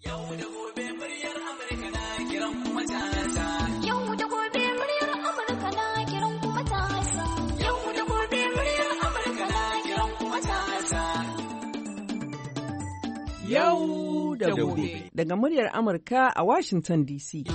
Yau da gobe muryar Amurka na kiran kuma matasa. Yau da gobe muryar Amurka na kiran kuma matasa. Yau da gobe muryar Amurka na kiran kuma matasa. Yau da gobe. Daga muryar Amurka a Washington DC.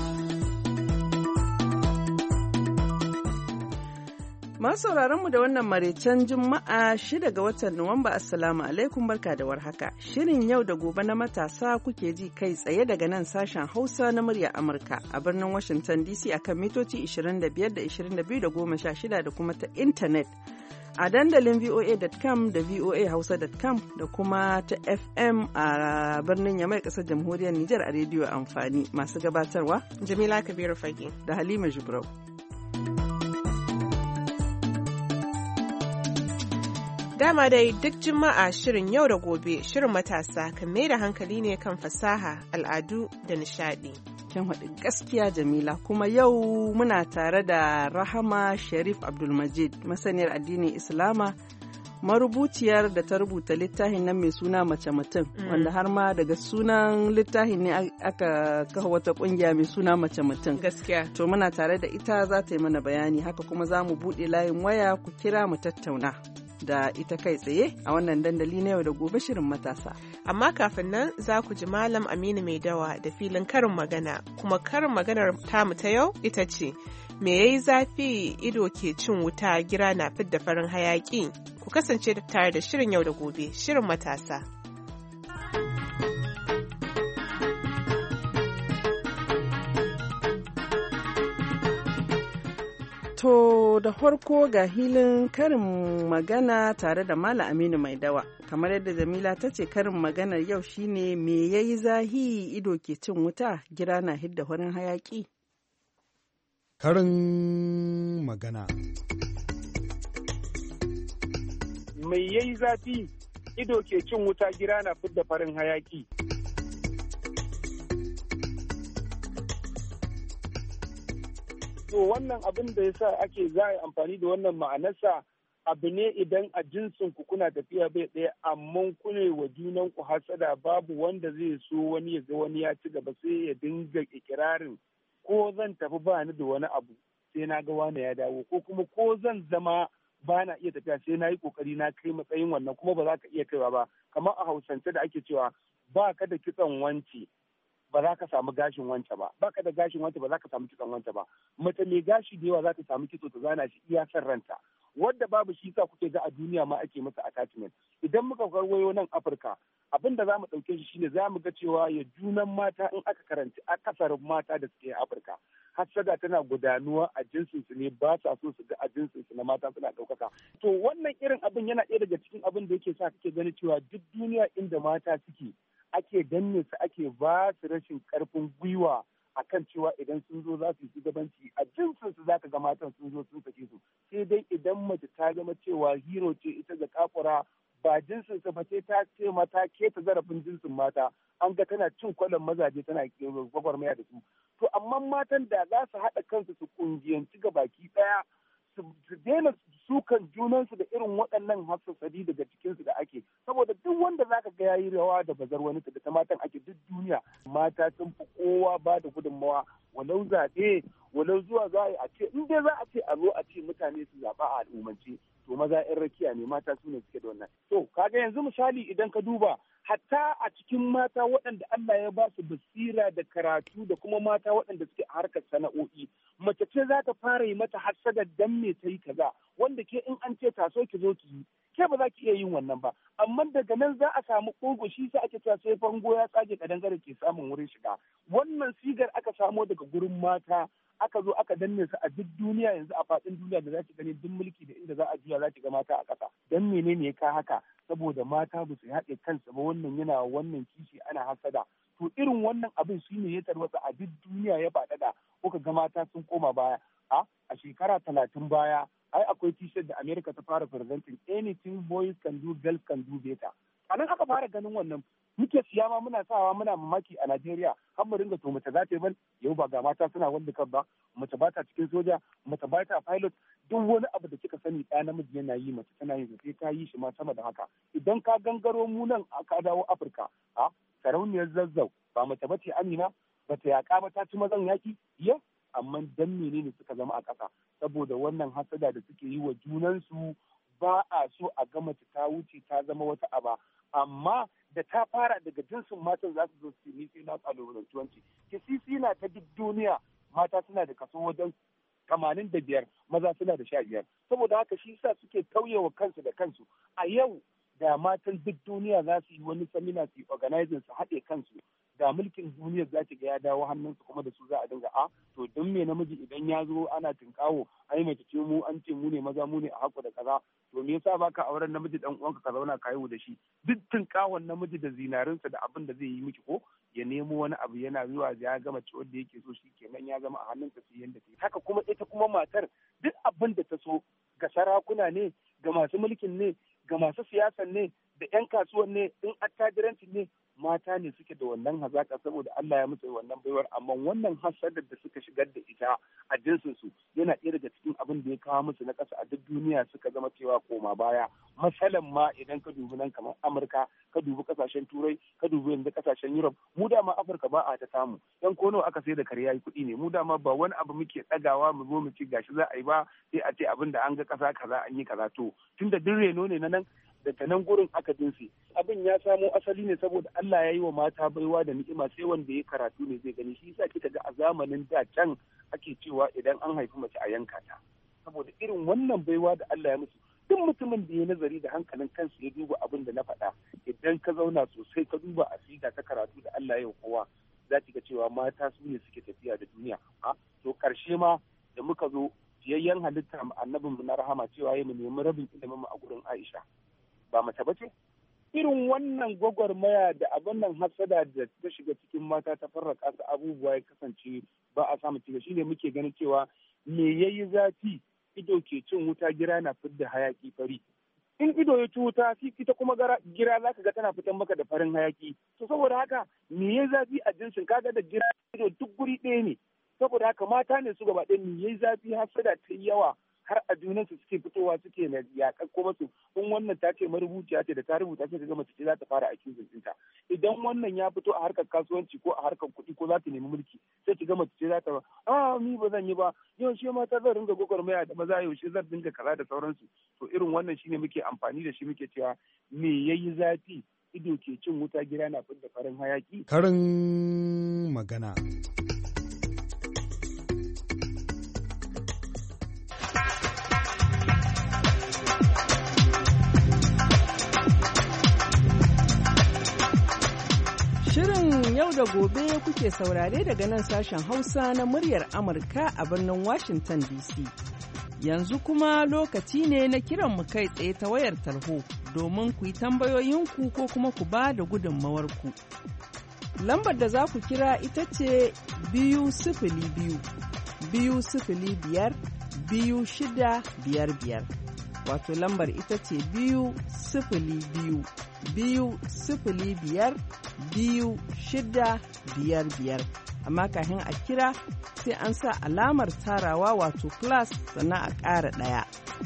Masu sauraronmu da wannan maraicen Juma'a 6 ga watan Nuwamba, Assalamu alaikum, barka da warhaka. Shirin yau da gobe na matasa kuke ji kai tsaye daga nan sashen Hausa na muryar Amurka a birnin Washington DC akan mitoci 25 da 22 da 16 da kuma ta intanet. A dandalin voa.com da voahausa.com da kuma ta FM a birnin Yamai kasar jamhuriyar Nijar a rediyo amfani. Masu gabatarwa Jamila Kabiru Fage da Halima Jibrau. Dama dai duk Juma'a shirin yau da gobe shirin matasa kan mai da hankali ne kan fasaha, al'adu da nishadi. Kin haɗu gaskiya Jamila, kuma yau muna tare da Rahama Sharif Abdulmajid, masaniyar addinin Islama, marubuciyar da ta rubuta littafin nan mai suna Mace Mutum, wanda har ma daga sunan littafin ne aka kafa wata kungiya mai suna Mace Mutum. Gaskiya. To muna tare da ita, za ta yi mana bayani, haka kuma za mu buɗe layin waya ku kira mu tattauna da ita kai tsaye a wannan dandali na yau da gobe shirin matasa. Amma kafin nan za ku ji Malam Aminu Mai Dawa da filin karin magana, kuma karin maganar tamu ta yau ita ce, me yayi zafi ido ke cin wuta gira na fidda farin hayaki? Ku kasance tare da shirin yau da gobe, shirin matasa. To da farko ga hilin karin magana tare da Malam Aminu Mai Dawa. Kamar yadda Jamila ta ce, karin maganar yau shine me yayi zahi ido ke cin wuta gira na hidda farin hayaki. Karin magana. Me yayi zafi ido ke cin wuta gira na fidda farin hayaki. To wannan abin da ya sa ake za a yi amfani da wannan ma'anarsa abu ne idan a jinsin ku kuna tafiya bai ɗaya amma kune wa junan ku hasada, babu wanda zai so wani ya ga wani ya ci gaba sai ya dinga ikirarin ko zan tafi ba ni da wani abu sai na ga wani ya dawo, ko kuma ko zan zama ba na iya tafiya sai na yi kokari na kai matsayin wannan, kuma ba za ka iya kaiwa ba. Kamar a Hausance da ake cewa ba ka da kitson wanci ba za ka samu gashin wance ba, baka da gashin wance ba za ka samu kitson wance ba. Mace mai gashi da yawa za ta samu kitso ta zana shi iya san ranta, wadda babu shi sa kuke ga a duniya ma ake masa attachment. Idan muka garwayo nan Afirka, abin da za mu ɗauke shi shine za mu ga cewa ya junan mata in aka karanci akasarin mata da suke Afirka, hassada tana gudanuwa a jinsin su ne, ba sa so su ga a jinsin su na mata suna ɗaukaka. To wannan irin abin yana ɗaya daga cikin abin da yake sa kake gani cewa duk duniya inda mata suke ake danne su, ake ba su rashin karfin gwiwa akan cewa idan sun zo za su yi shugabanci a jinsin su zaka ga matan sun zo sun sake su. Sai dai idan mace ta zama cewa hero ce ita ga kafura ba jinsin sa ba, sai ta ce mata keta zarafin jinsin mata, an ga tana cin kwallon mazaje tana gwagwarmaya da su. To amma matan da za su haɗa kansu su kungiyanci ga baki ɗaya, su daina sukan junansu da irin waɗannan hassasari daga cikinsu da ake, saboda duk wanda zaka ga yayi rawa da bazar wani da ta matan ake duk duniya, mata sun fi kowa ba da gudunmawa, walau zaɓe walau zuwa za a ce in dai za a ce a zo a ce mutane su zaɓa a al'ummance, to maza 'yan rakiya ne, mata su ne suke da wannan. To kaga yanzu misali idan ka duba hatta a cikin mata waɗanda Allah ya ba su basira da karatu da kuma mata waɗanda suke a harkar sana'o'i, mace ce za ta fara yi mata hassada dan me ta yi kaza, wanda ke in an ce taso ki zo ki yi, ke ba za ki iya yin wannan ba. Amma daga nan za a samu ƙogo, shi sai ake cewa sai fango ya tsage kadangare ke samun wurin shiga. Wannan sigar aka samo daga gurin mata, aka zo aka danne su a duk duniya yanzu, a faɗin duniya da za ki gani duk mulki da inda za a juya za ki ga mata a ƙasa. Dan menene ya ka haka? Saboda mata ba su haɗe kansu ba, wannan yana wannan kishi ana hasada. To irin wannan abin shi ne ya tarwatsa a duk duniya ya faɗaɗa, kuka ga mata sun koma baya. A shekara 30 baya ai akwai t-shirt da America ta fara presenting, anything boys can do girls can do better. A nan aka fara ganin wannan, muke siya ma muna sawa muna mamaki a Najeriya, har mu ringa to mace za ta yi ban, yau ba ga mata suna wanda kan ba, mace ba ta cikin soja, mace ba ta pilot, duk wani abu da kika sani ɗaya namiji yana yi, mace tana yin sai ta yi shi ma sama da haka. Idan ka gangaro mu nan ka dawo Afirka, sarauniyar Zazzau ba mace bace Amina ba ta yaƙa ba ta ci mazan yaƙi amma dan menene suka zama a ƙasa saboda wannan hasada da suke yi wa junansu ba a so a ga mace ta wuce ta zama wata aba amma da ta fara daga jinsin matan za su zo su ni sai na kalubalantuwanci kisisi na ta duk duniya mata suna da kaso wajen 85 maza suna da 15 saboda haka shi sa suke tauyewa kansu da kansu a yau da matan duk duniya za su yi wani samina su organizing su haɗe kansu da mulkin duniyar za ta ga ya dawo hannunsu kuma da su za a dinga to don me namiji idan ya zo ana tinkawo ai mace ce mu an ce mu ne maza mu ne a haku da kaza to me yasa baka auren namiji dan uwanka ka zauna ka yi da shi duk tinkawon namiji da zinarinsa da abin da zai yi miki ko ya nemo wani abu yana zuwa ya gama ci wanda yake so shi kenan ya zama a hannunsa sai yanda ta haka kuma ita kuma matar duk abin da ta so ga sarakuna ne ga masu mulkin ne ga masu siyasan ne da 'yan kasuwan ne in attajiranci ne mata ne suke da wannan hazaka saboda Allah ya musu wannan baiwar amma wannan hasadar da suka shigar da ita a jinsin su yana ɗaya daga cikin abin da ya kawo musu na ƙasa a duk duniya suka zama cewa koma baya masalan ma idan ka dubi nan kamar Amurka ka dubi kasashen Turai ka dubi yanzu kasashen Europe mu dama Afirka ba a ta samu dan kono aka sai da kare yayi kuɗi ne mu dama ba wani abu muke ɗagawa mu zo mu ci gashi za a yi ba sai a ce abin da an ga ƙasa kaza an yi kaza to tunda duk reno ne na nan da ta nan gurin aka jinsi abin ya samo asali ne saboda Allah ya yi wa mata baiwa da ni'ima sai wanda ya karatu ne zai gani shi yasa kika ga a zamanin da can ake cewa idan an haifi mace a yanka ta saboda irin wannan baiwa da Allah ya musu duk mutumin da ya nazari da hankalin kansa ya duba abin da na faɗa idan ka zauna sosai ka duba asida ta karatu da Allah ya yi kowa za ki ga cewa mata su ne suke tafiya da duniya to karshe ma da muka zo jiyayyen halitta annabin mu na rahama cewa ya mu nemi rabin ilimin mu a gurin Aisha ba mace ba ce? Irin wannan gwagwarmaya da abin nan hasada da ta shiga cikin mata ta farraka su abubuwa ya kasance ba a samu ciga shi ne muke ganin cewa me yayi zafi ido ke cin wuta gira na fidda hayaki fari. In ido ya ci wuta ita kuma gira za ka ga tana fitan maka da farin hayaki. To saboda haka me yayi zafi a jinsin kaga da gira ido duk guri ɗaya ne. Saboda haka mata ne su gaba ɗaya me yayi zafi hasada ta yawa har a junansu suke fitowa suke na yaƙar kuma su in wannan ta ce marubuciya ce da ta rubuta sai ka ga mace ce za ta fara aikin zintinta idan wannan ya fito a harkar kasuwanci ko a harkar kuɗi ko za ta nemi mulki sai ki ga mace ce za ta ni ba zan yi ba yaushe mata zan ringa gwagwarmaya da maza yaushe zan dinga kaza da sauransu to irin wannan shine muke amfani da shi muke cewa me yayi zafi ido ke cin wuta gira na fidda farin hayaki karin magana. Shirin yau da gobe kuke saurare daga nan sashen Hausa na muryar Amurka a birnin Washington DC. Yanzu kuma lokaci ne na kiran mu kai tsaye ta wayar tarho domin ku yi tambayoyinku ko kuma ku ba da gudunmawarku. Lambar da za ku kira ita ce 202 205 2655. Wato lambar ita ce 202 205 2655 amma kafin a kira sai an sa alamar tarawa wato plus sannan a ƙara ɗaya.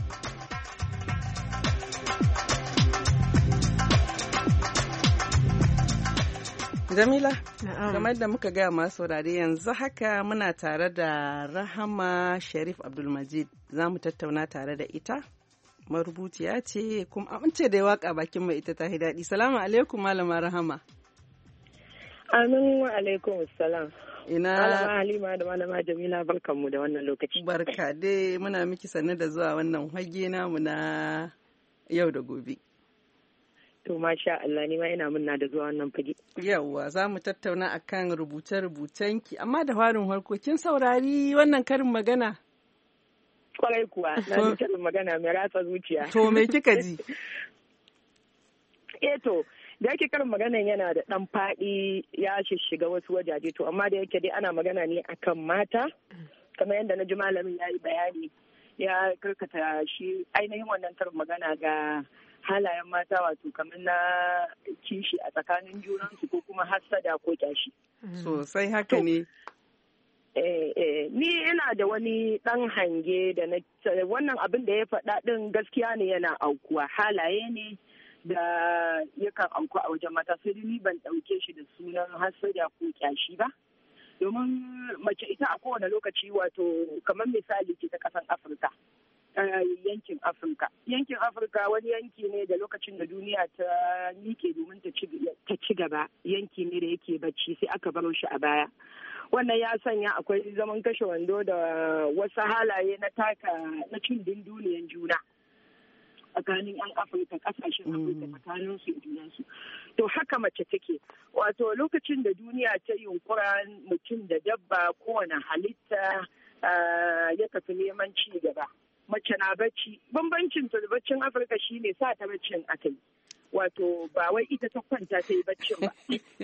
Jamila, kamar da muka gaya masu saurare yanzu haka muna tare da Rahama Sharif Abdulmajid za mu tattauna tare da ita. Marubuciya ce kuma amince da ya waka bakin mai ita ta daɗi. Salamu alaikum Malama Rahama. Amin wa alaikum salam. Ina Malama Halima da Malama Jamila barkanmu da wannan lokaci. Barka dai muna miki sanne da zuwa wannan hage namu na yau da gobe. To masha Allah ni ma ina munna da zuwa wannan fage. Yawwa za mu tattauna akan rubuce-rubucenki amma da farin harko kin saurari wannan karin magana? Kwarai kuwa na ji karin magana mai ratsa zuciya. To me kika ji? To da yake karin maganan yana da ɗan faɗi ya shiga wasu wajaje to amma da yake dai ana magana ne akan mata kamar yadda na ji malamin ya yi bayani ya karkata shi ainihin wannan karin magana ga halayen mata wato kamar na kishi a tsakanin junansu ko kuma hassada ko kyashi. Sosai haka ne. Ni ina da wani ɗan hange da na wannan abin da ya faɗa ɗin gaskiya ne yana aukuwa halaye ne da yakan auku a wajen mata, sai ni ban ɗauke shi da sunan hasada ko kyashi ba. Domin mace ita a kowane lokaci wato kamar misali ce ta ƙasar Afirka. Yankin Afirka. Yankin Afirka wani yanki ne da lokacin da duniya ta miƙe domin ta ci gaba, yanki ne da yake bacci sai aka baro shi a baya. Wannan ya sanya akwai zaman kashe wando da wasu halaye na cin dunduniyan juna tsakanin 'yan Afirka, ƙasashen Afirka tsakanin su junansu. To haka mace take. Wato lokacin da duniya ta yunkura mutum da dabba kowane halitta ya tafi neman ci gaba. Mace na bacci. Bambancin ta da baccin Afirka shine sa ta baccin aka yi. Wato ba wai ita ta kwanta ta yi baccin ba.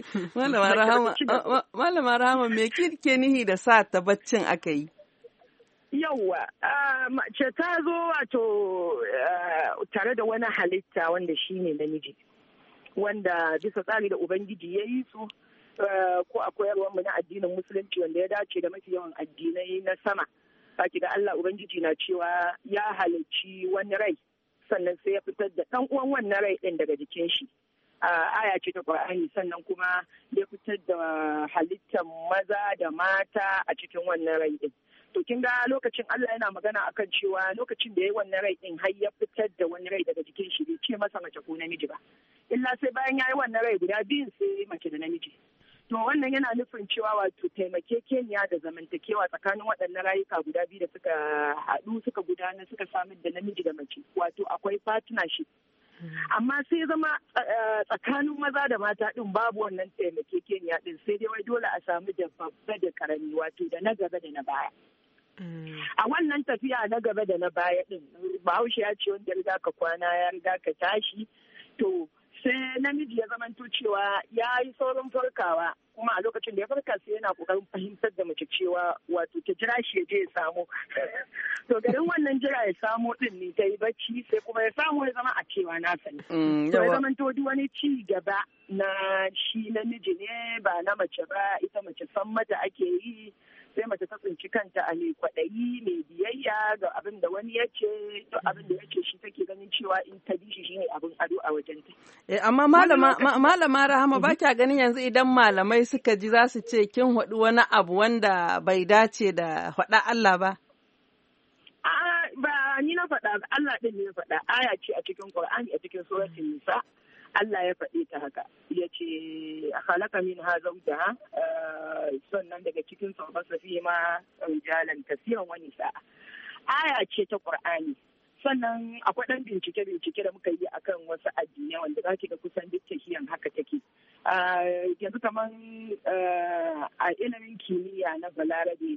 Malama Rahama me ke nihi da sa ta baccin aka yi? Yawwa, mace ta zo wato tare da wani halitta wanda shine namiji. Wanda bisa tsari da Ubangiji ya yi su ko a koyarwarmu na addinin Musulunci wanda ya dace da mafi yawan addinai na sama. Saki da Allah Ubangiji na cewa ya halicci wani rai sannan sai ya fitar da ɗan uwan wannan rai ɗin daga jikin shi. Aya ce ta Qur'ani, sannan kuma ya fitar da halittar maza da mata a cikin wannan rai ɗin. To kin ga lokacin Allah yana magana akan cewa lokacin da ya yi wannan rai ɗin har ya fitar da wani rai daga jikin shi bai ce masa mace ko namiji ba. Illa sai bayan ya yi wannan rai guda biyun sai mace da namiji. To wannan yana nufin cewa wato taimakekeniya da zamantakewa tsakanin waɗannan rayuka guda biyu da suka haɗu suka gudana suka samar da namiji da mace. Wato akwai partnership. Amma sai zama tsakanin maza da mata ɗin babu wannan taimakekeniya ɗin, sai dai wai dole a samu da babba da karami wato da na gaba da na baya. A wannan tafiya na gaba da na baya ɗin, Bahaushe ya ce wanda riga ka kwana ya riga ka tashi. To sai namiji ya zamanto cewa ya yi saurin farkawa, kuma a lokacin da ya farka sai yana kokarin fahimtar da mace cewa wato ta jira shi ya je ya samu. To garin wannan jira ya samu din ne ta yi bacci sai kuma ya samu ya zama a cewa na sani. To ya zamanto duk wani ci gaba na shi namiji ne ba na mace ba, ita mace san mata ake yi. Sai mace ta tsinci kanta a mai kwaɗayi mai biyayya ga abin da wani ya ce, duk abin da ya ce shi take ganin cewa in ta bi shi shine abin ado a wajenta. Amma malama Rahama ba kya ganin yanzu idan malamai suka ji za su ce kin haɗu wani abu wanda bai dace da faɗa Allah ba? Ba ni na faɗa, Allah ɗin ne ya faɗa. Aya ce a cikin Qur'ani a cikin suratul Nisa. Allah ya faɗi ta haka, ya ce halaka min ha zaujaha, sannan daga cikin sauransa fi ma rijalan kasiran wani sa'a. Aya ce ta Qur'ani. Sannan akwai ɗan bincike da muka yi akan wasu addinai wanda za ki ga kusan duk tafiyan haka take. Yanzu kamar a ilimin kimiyya na Balarabe,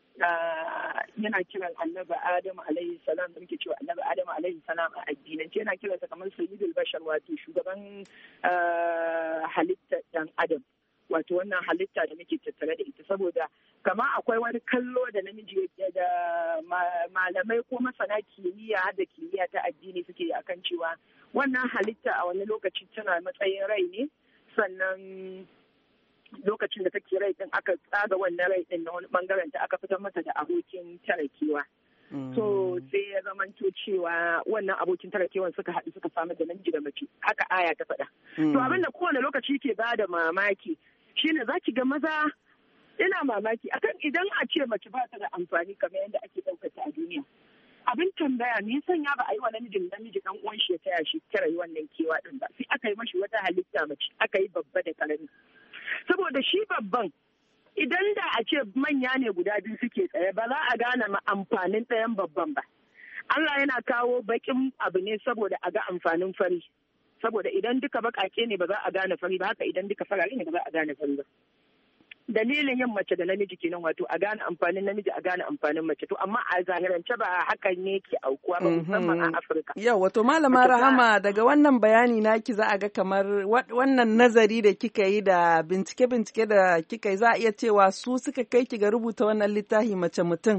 yana kiran annabi Adamu alaihi salam da muke cewa annabi Adamu alaihi salam a addinance yana kiransa kamar sayyidul bashar, wato shugaban halittar dan adam, wato wannan halitta da muke tattare da ita. Saboda kama akwai wani kallo da namiji da malamai ko masana kimiyya da kimiyya ta addini suke akan cewa wannan halitta a wani lokaci tana matsayin rai ne, sannan lokacin da take rai din aka tsaga wannan rai din na wani bangaren ta aka fitar mata da abokin tarakewa. So sai ya zamanto cewa wannan abokin tarakewan suka haɗu suka samar da namiji da mace, haka aya ta faɗa. To abin da kowane lokaci ke ba da mamaki shine za ki ga maza, ina mamaki akan idan a ce mace ba ta da amfani kamar yadda ake ɗaukata a duniya. Abin tambaya me sanya ba a yi wa namiji dan uwan shi ya taya shi tara yi wannan kewa din ba, sai aka yi mashi wata halitta mace, aka yi babba da karami. Saboda shi babban idan da a ce manya ne guda biyu suke tsaye ba za a gane amfanin ɗayan babban ba. Allah yana kawo baƙin abu ne saboda a ga amfanin fari. Saboda idan duka baƙaƙe ne ba za a gane fari ba, haka idan duka farare ne ba za a gane fari ba. Dalilin yin mace da namiji kenan, wato a gane amfanin namiji a gane amfanin mace. To amma a zahirance ba hakan ne ke aukuwa ba, musamman a Afirka. Yau wato malama Rahama, daga wannan bayani naki za a ga kamar wannan nazari da kika yi da bincike da kika yi za a iya cewa su suka kai ki ga rubuta wannan littafi mace mutum.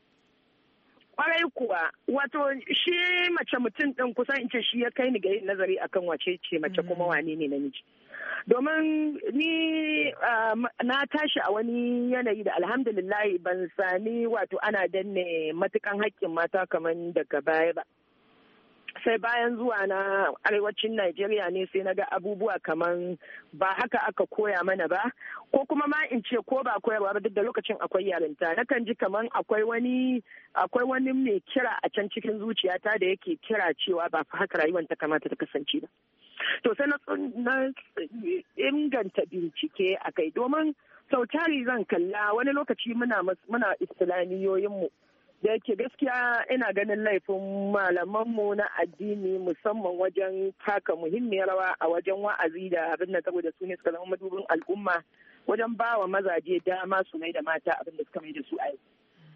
Kwarai kuwa, wato shi mace mutum ɗin kusan in ce shi ya kai ni ga yin nazari akan wace ce mace kuma wane ne namiji. Domin ni na tashi a wani yanayi da alhamdulillahi ban sami wato ana danne matukan haƙƙin mata kamar daga baya ba. sai bayan zuwa na arewacin Najeriya ne sai na ga abubuwa kaman ba haka aka koya mana ba, ko kuma ma in ce ko ba koyarwa ba, duk da lokacin akwai yarinta. Nakan ji kaman akwai wani mai kira a can cikin zuciyata da yake kira cewa ba fa haka rayuwar ta kamata ta kasance ba. To sai na inganta bincike a kai, domin sau tari zan kalla wani lokaci muna islamiyoyinmu da yake gaskiya ina ganin laifin malamanmu na addini musamman wajen taka muhimmiyar rawa a wajen wa'azi da abin da saboda su ne suka zama madubin al'umma wajen ba wa mazaje dama su mai da mata abin da suka mai da su a yau.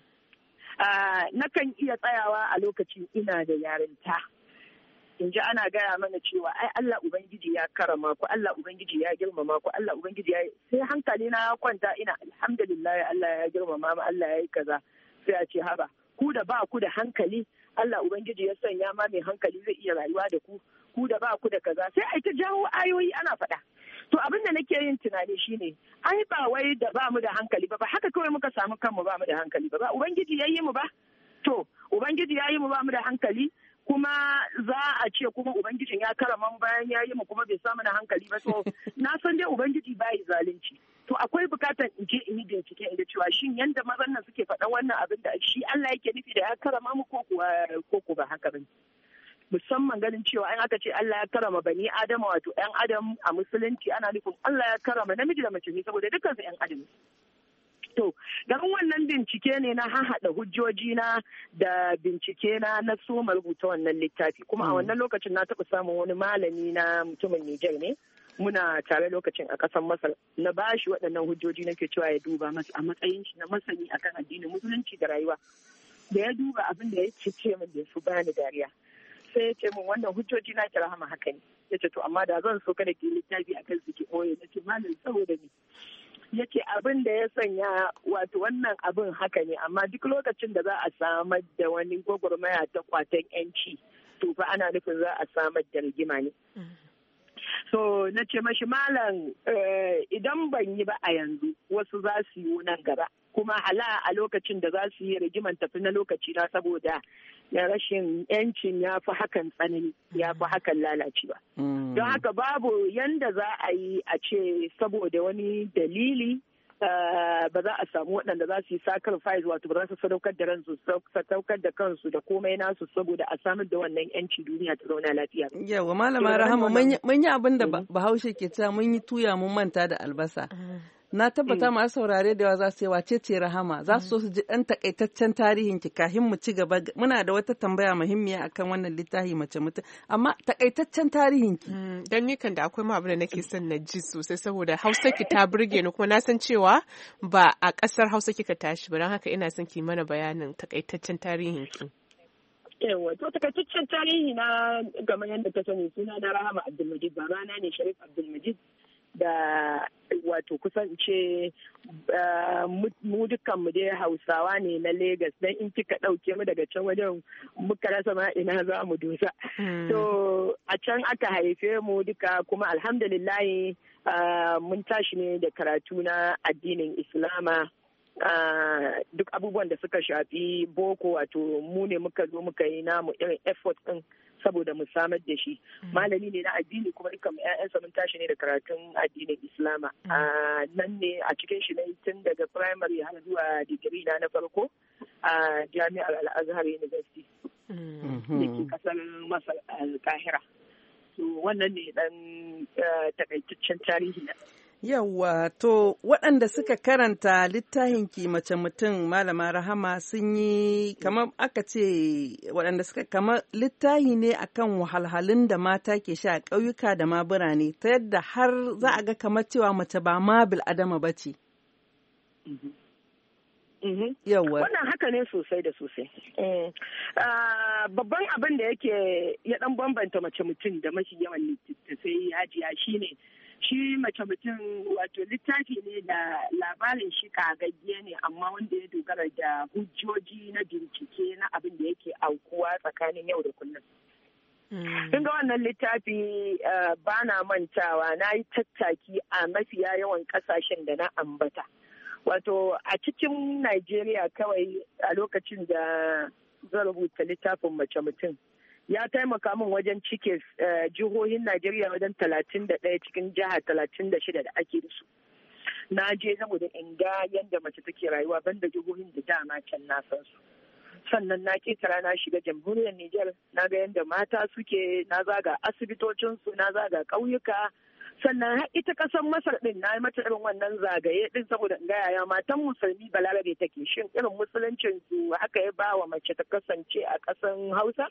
Nakan iya tsayawa a lokacin ina da yarinta in ji ana gaya mana cewa ai Allah Ubangiji ya karama ku, Allah Ubangiji ya girmama ku, Allah Ubangiji ya sai hankali na kwanta ina alhamdulillah Allah ya girmama mu, Allah ya yi kaza. Sai a ce haba ku da ba ku da hankali Allah Ubangiji ya sanya ma mai hankali zai iya rayuwa da ku da ba ku da kaza, sai a ta jawo ayoyi ana faɗa. To abin da nake yin tunani shine ai ba wai da ba mu da hankali ba haka kawai muka samu kanmu ba mu da hankali ba Ubangiji ya yi mu ba. To Ubangiji ya yi mu ba mu da hankali, kuma za a ce kuma Ubangijin ya karama bayan ya yi mu kuma bai samu na hankali ba. To na san dai Ubangiji bai zalunci. To akwai bukatar in je in yi bincike in ga cewa shin yanda mazan nan suke faɗan wannan abin da shi Allah yake nufi da ya karama mu ko kuwa ba haka bane. Musamman ganin cewa in aka ce Allah ya karama bani Adama, wato ɗan Adam a musulunci ana nufin Allah ya karama namiji da mace ne saboda dukkan su ɗan Adam. To, garin wannan bincike ne na hahaɗa hujjoji na da bincike na soma rubuta wannan littafi. Kuma a wannan lokacin na taɓa samun wani malami na mutumin Nijar ne. Muna tare lokacin a ƙasar Masar, na bashi waɗannan hujjoji nake cewa ya duba masa a matsayin shi na masani akan addinin musulunci da rayuwa. Da ya duba abin da ya ce min da ya fi bani dariya. Sai ya ce min wannan hujjoji na kira hama haka ne. Ya ce to amma da zan so kada ki littafi akan su ki ɓoye. Na ce malam saboda ni. Yake abin da ya sanya wato wannan abin haka ne, amma duk lokacin da za a samar da wani gwagwarmaya ta kwatan yanci to fa ana nufin za a samar da rigima ne. So na ce mashi malam idan ban yi ba a yanzu wasu za su yi nan gaba, kuma hala a lokacin da za su yi rigiman tafi na lokaci na saboda na rashin yancin ya fi hakan tsanani, ya fi hakan lalacewa. Don haka babu yanda za a yi a ce saboda wani dalili ba za a samu waɗanda za su yi sacrifice, wato ba za su sadaukar da ransu, sadaukar da kansu da komai nasu saboda a samar da wannan yanci duniya ta zauna lafiya. Yawa Malama Rahama, mun yi abin da Bahaushe ke cewa mun yi tuya mun manta da albasa. Na tabbata masu saurare da yawa za su yi wace ce Rahama, za su so su ji ɗan takaitaccen tarihin ki kafin mu ci gaba. Muna da wata tambaya muhimmiya akan wannan littafi mace mutum, amma takaitaccen tarihin ki. Dan ni kan da akwai ma abin da nake son na ji sosai saboda Hausa ki ta burge ni, kuma na san cewa ba a ƙasar Hausa kika tashi ba, don haka ina son ki mana bayanin takaitaccen tarihin ki. Yawa, to takaitaccen tarihi na kamar yadda ta sani suna na Rahama Abdulmajid, babana ne Sharif Abdulmajid. Da wato kusan ce mu dukkanmu dai Hausawa ne na Legas, dan in kika ɗauke mu daga can wajen muka rasa ma ina za mu dosa. To a can aka haife mu duka, kuma alhamdulillahi mun tashi ne da karatu na addinin Islama. Duk abubuwan da suka shafi boko, wato mu ne muka zo muka yi namu irin effort din saboda mu samar da shi. Malami ne na addini, kuma dukkan ƴaƴansa mun tashi ne da karatun addinin Islama. Nan ne a cikin shi na tun daga primary har zuwa digiri na farko a Jami'ar Al-Azhar University da ke kasar Masar Al-Kahira. So wannan ne dan takaitaccen tarihi na. Yawwa, to waɗanda suka karanta littafin ki mace mutum Malama Rahama sun yi kamar aka ce waɗanda suka kamar littafi ne akan wahalhalun da mata ke sha a ƙauyuka da ma birane, ta yadda har za a ga kamar cewa mace ba ma bil'adama ba ce. Yawwa. Wannan haka ne sosai da sosai. Babban abin da yake ya ɗan bambanta mace mutum da mafi yawan littattafai hajiya shine shi mace mutum wato littafi ne da labarin shi kagagge ne, amma wanda ya dogara da hujjoji na bincike na abin da yake aukuwa tsakanin yau da kullum. Kun ga wannan littafi ba na mantawa, na yi tattaki a mafiya yawan kasashen da na ambata. Wato a cikin Najeriya kawai a lokacin da zan rubuta littafin mace mutum, ya taimaka min wajen cike jihohin Najeriya wajen 31 cikin jiha 36 da ake da su. Na je saboda in ga yadda mace take rayuwa banda jihohin da dama can na san su. Sannan na ketara na shiga jamhuriyar Nijar, na ga yadda mata suke, na zaga asibitocinsu, na zaga ƙauyuka. Sannan har ita ƙasar Masar ɗin na yi mata irin wannan zagaye ɗin saboda in ga yaya matan musulmi balarabe take, shin irin musuluncin su haka ya ba wa mace ta kasance a ƙasar Hausa.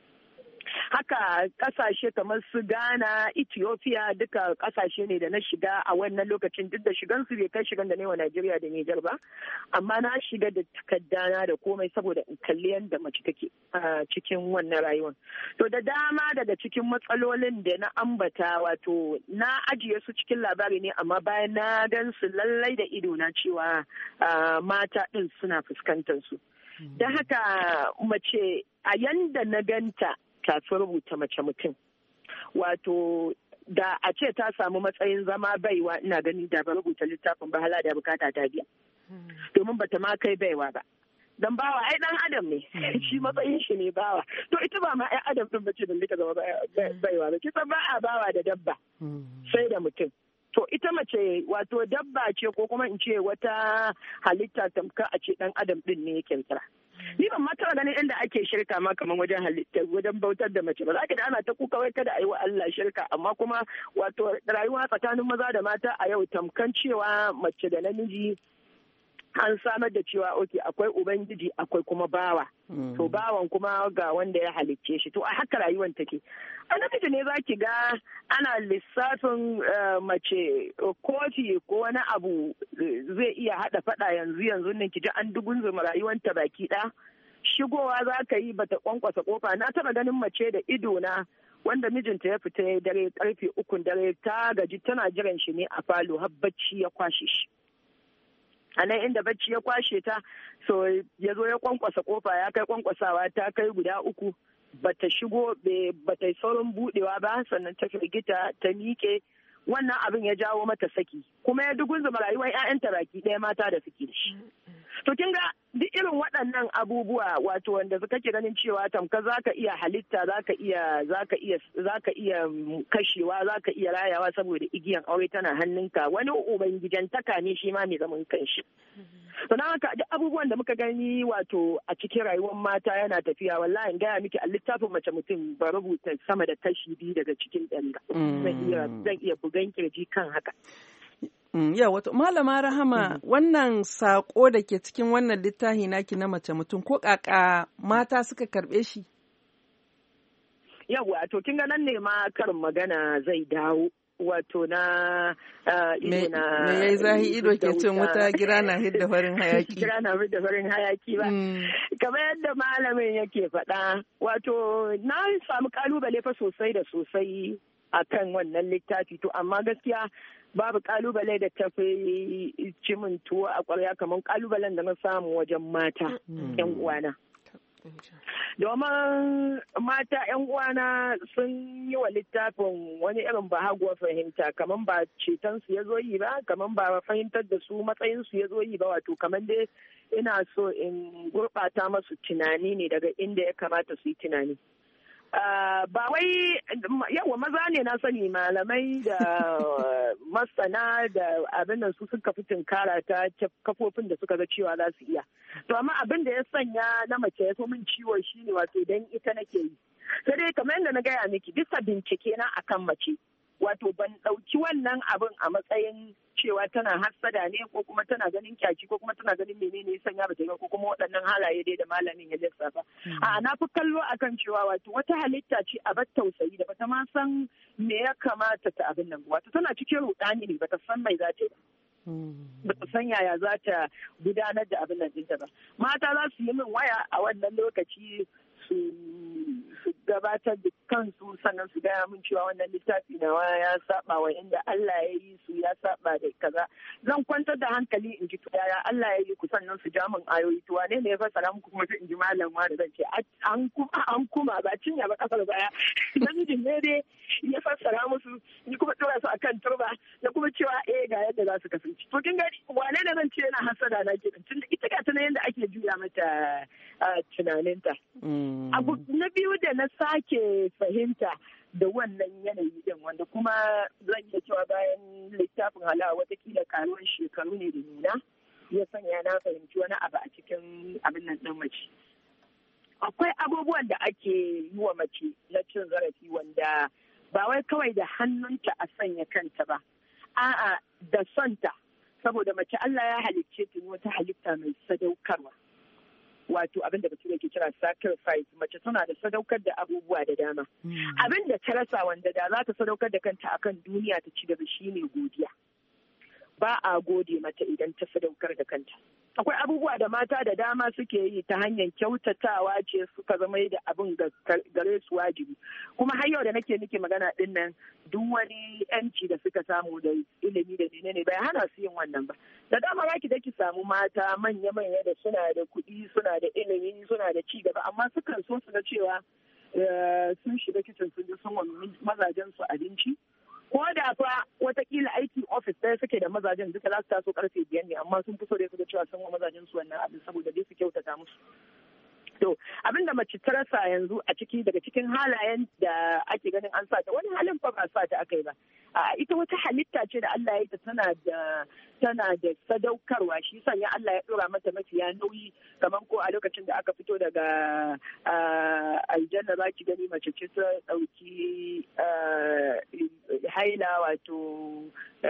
Haka kasashe kamar su Ghana, Ethiopia duka kasashe ne da na shiga a wannan lokacin, duk da shigan su bai kai shigan da ne wa Najeriya da Nijar ba, amma na shiga da takaddana da komai saboda in kalli yadda mace take a cikin wannan rayuwar. To da dama daga cikin matsalolin da na ambata wato na ajiye su cikin labari ne, amma bayan na gan su lallai da ido na cewa mata din suna fuskantar su. Don haka mace a yanda na ganta kafin rubuta mace mutum, wato da a ce ta samu matsayin zama baiwa, ina gani da ba rubuta littafin ba, hala da bukata ta biya, domin bata ma kai baiwa ba. Dan bawa ai dan adam ne, shi matsayin shi ne bawa. To ita ba ma ai adam din bace da lika zama baiwa ba. Kisa ba a bawa da dabba sai da mutum. To ita mace wato dabba ce ko kuma in ce wata halitta tamka a ce dan adam din ne ya kirkira. Ni ban ma taɓa ganin inda ake shirka ma kamar wajen halitta, wajen bautar da mace ba. Za ka da ana ta kuka wai kada a yi wa Allah shirka, amma kuma wato rayuwa tsakanin maza da mata a yau tamkan cewa mace da namiji an samar da cewa oke akwai ubangiji akwai kuma bawa. To bawan kuma ga wanda ya halicce shi. To a haka rayuwar take. A namiji ne za ki ga ana lissafin mace kofi ko wani abu zai iya haɗa faɗa yanzu nan ki ji an dugunzuma rayuwanta baki ɗaya. Shigowa za ka yi bata kwankwasa kofa. Na taɓa ganin mace da ido na wanda mijinta ya fita ya dare karfe 3 dare, ta gaji tana jiran shi ne a falo har bacci ya kwashe shi. A nan inda bacci ya kwashe ta, so ya zo ya kwankwasa kofa, ya kai kwankwasawa ta kai guda 3, bata shigo, bata yi saurin budewa ba, sannan ta firgita ta miƙe. Wannan abin ya jawo mata saki, kuma ya dugunzuma rayuwar 'ya'yanta baki ɗaya mata da suke da shi. To kin ga duk irin waɗannan abubuwa wato wanda kake ganin cewa tamka zaka iya halitta, zaka iya kashewa, zaka iya rayawa saboda igiyan aure tana hannunka, wani ubangijantaka ne shi ma mai zaman kanshi. To na haka duk abubuwan da muka gani wato a cikin rayuwar mata yana tafiya, wallahi gaya miki a littafin mace mutum ba rubuta sama da kashi 2 daga cikin 100. Zan iya bugan kirji kan haka. Ya wato Malama Rahama, wannan sako da ke cikin wannan littafi naki na mace mutum ko kaka mata suka karbe shi? Yawwa, to kin ga nan ne ma karin magana zai dawo. Wato na ido na me yayi zahi ido ke cin wuta, gira na hidda farin hayaki. Gira na hidda farin hayaki ba. Kamar yadda malamin yake faɗa, wato na samu kalubale fa sosai da sosai akan wannan littafi, to amma gaskiya babu kalubale da ta fi cimin tuwo a ƙwarya kamar kalubalen da na samu wajen mata 'yan uwana. Domin mata 'yan uwana sun yi wa littafin wani irin bahaguwar fahimta, kamar ba ceton su ya zo yi ba, kamar ba fahimtar da su matsayin su ya zo yi ba, wato kamar dai ina so in gurɓata masu tunani ne daga inda ya kamata su yi tunani. Ba wai yawa maza ne na sani, malamai da masana da abin da su suka fi tunkara ta kafofin da suka ga cewa za su iya. To amma abin da ya sanya na mace ya fi min ciwo shi ne wato idan ita nake yi. Sai dai kamar yadda na gaya miki bisa bincike na akan mace, wato ban ɗauki wannan abin a matsayin cewa tana hassada ne ko kuma tana ganin kyaki ko kuma tana ganin menene sanya ba ta yi ko kuma waɗannan halaye dai da malamin ya lissafa. A na fi kallo akan cewa wato wata halitta ce a bar tausayi da bata ma san me ya kamata ta abin nan, wato tana cikin rudani ne, bata san mai za ta yi ba ta san yaya za ta gudanar da abin nan ɗinta ba. Mata za su yi min waya a wannan lokaci su gabatar da kansu, sannan su gaya min cewa wannan littafi nawa ya saba wa inda Allah ya yi su, ya saba da kaza. Zan kwantar da hankali in ji to yaya Allah ya yi ku, sannan su ja min ayoyi to wane ne ya fassara muku, kuma in ji malam ma da zan ce an kuma ba cinya ba kasar baya namijin ne dai ya fassara musu, ni kuma tura su akan turba na kuma cewa ga yadda za su kasance. To kin ga wane ne zan ce yana hasada na ke tunda ita ga ta na yadda ake juya mata tunaninta. Abu na biyu da na sake fahimta da wannan yanayi din wanda kuma zan iya cewa bayan littafin halawa watakila karuwan shekaru ne da nuna ya sanya na fahimci wani abu a cikin abin nan ɗin mace. Akwai abubuwan da ake yi wa mace na cin zarafi wanda ba wai kawai da hannunta a sanya kanta ba, a'a da sonta, saboda mace Allah ya halicce ta wata halitta mai sadaukarwa. Wato abin da bature ke kira sacrifice, mace tana da sadaukar da abubuwa da dama. Abin da ta rasa wanda da za ta sadaukar da kanta akan duniya ta ci gaba shine godiya. Ba a gode mata idan ta sadaukar da kanta. Akwai abubuwa da mata da dama suke yi ta hanyar kyautatawa ce suka zama da abin gare su wajibi. Kuma har yau da nake miki magana din nan duk wani yanci da suka samu da ilimi da menene bai hana su yin wannan ba. Da dama za ki samu mata manya-manya da suna da kuɗi, suna da ilimi, suna da ci gaba, amma sukan so su ga cewa sun shiga kicin sun ji sun wani mazajen su abinci. Ko da fa watakila aiki ofis ɗaya suke da mazajen duka za su taso karfe 5 ne, amma sun fi so da su ga cewa sun wa mazajen su wannan abin saboda dai su kyautata musu. To abin da mace ta rasa yanzu a ciki daga cikin halayen da ake ganin an sa ta, wani halin fa ba sa ta aka yi ba. Ita wata halitta ce da Allah ya yi ta tana da sadaukarwa, shi sanya Allah ya dora mata mafiya nauyi, kamar ko a lokacin da aka fito daga aljanna za ki gani mace ce ta ɗauki haila wato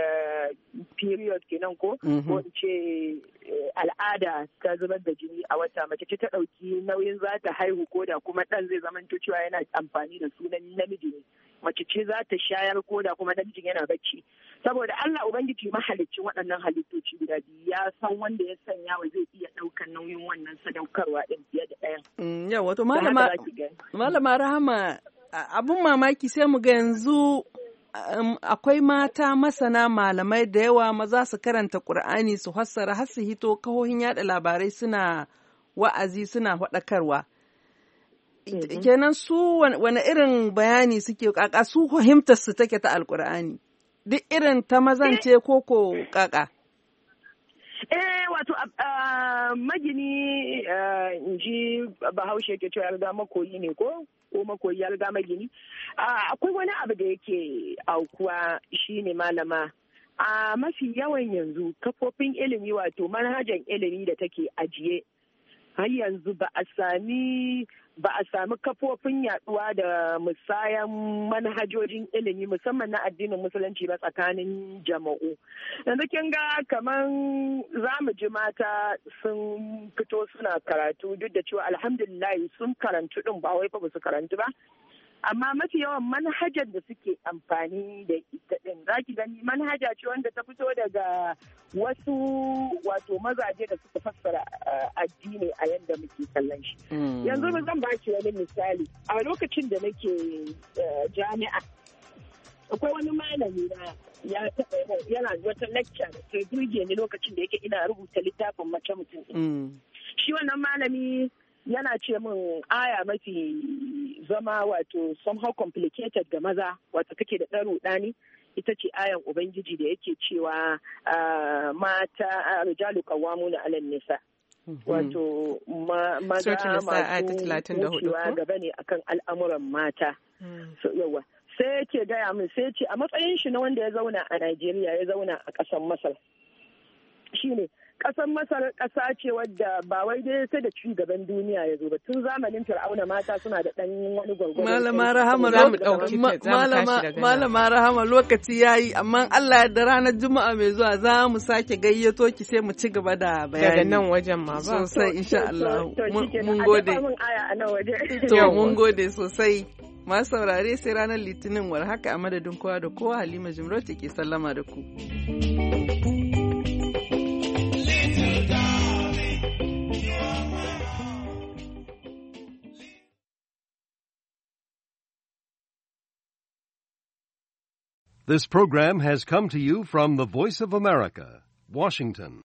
period kenan ko in ce al'ada ta zubar da jini a wata, mace ce ta ɗauki nauyin za ta haihu ko da kuma ɗan zai zamanto cewa yana amfani da sunan namiji ne. Mace ce za ta shayar ko da kuma namijin yana bacci, saboda Allah Ubangiji mahaliccin waɗannan halittoci guda biyu ya san wanda ya sanya wa zai iya ɗaukar nauyin wannan sadaukarwa ɗin fiye da ɗayan. Yau wato malama Rahama, abun mamaki sai mu ga yanzu akwai mata masana malamai da yawa maza su karanta Ƙur'ani su fassara har su hito kahohin yada labarai suna wa'azi suna faɗakarwa. Kenan su wani irin bayani suke kaka su fahimtar su take ta Alƙur'ani duk irin ta mazance ko kaka? Wato magini in ji Bahaushe ke cewa yarda makoyi ne ko makoyi ya riga magini. Akwai wani abu da yake aukuwa shine malama. A mafi yawan yanzu kafofin ilimi wato manhajan ilimi da take ajiye har yanzu ba a sami kafofin yaduwa da musayan manhajojin ilimi musamman na addinin musulunci ba tsakanin jama'u. Yanzu kin ga kaman za mu ji mata sun fito suna karatu duk da cewa alhamdulillah sun karantu din ba wai fa ba su karantu ba. Amma mafi yawan manhajar da suke amfani da ita din zaki gani manhaja ce wanda ta fito daga wasu wato mazaje da suka fassara addini a yadda muke kallon shi. Yanzu zan baki wani misali. A lokacin da nake jami'a akwai wani malami na ya taɓa yana wata lecture da ta burge ni lokacin da yake ina rubuta littafin mace mutum. Shi wannan malami yana ce min aya mafi zama wato somehow complicated ga maza wato take da ɗan rudani ita ce ayan Ubangiji da yake cewa mata rijalu qawwamuna 'alan nisa. Wato maza masu wucewa gaba ne akan al'amuran mata. Yawa sai yake gaya min sai ce a matsayin shi na wanda ya zauna a Najeriya ya zauna a ƙasar Masar. Shine ƙasar Masar ƙasa ce wadda ba wai dai sai da ci gaban duniya ya zo ba tun zamanin Fir'auna mata suna da ɗan wani gwargwaro. Malama Rahama lokaci yayi amma Allah da ranar Juma'a mai zuwa za mu sake gayyato ki sai mu ci gaba da bayani. Daga nan wajen ma ba. Sosai insha Allah. Mun gode. To mun gode sosai. Masu saurare sai ranar Litinin war haka a madadin kowa da kowa Halima Jimroti ke sallama da ku. This program has come to you from the Voice of America, Washington.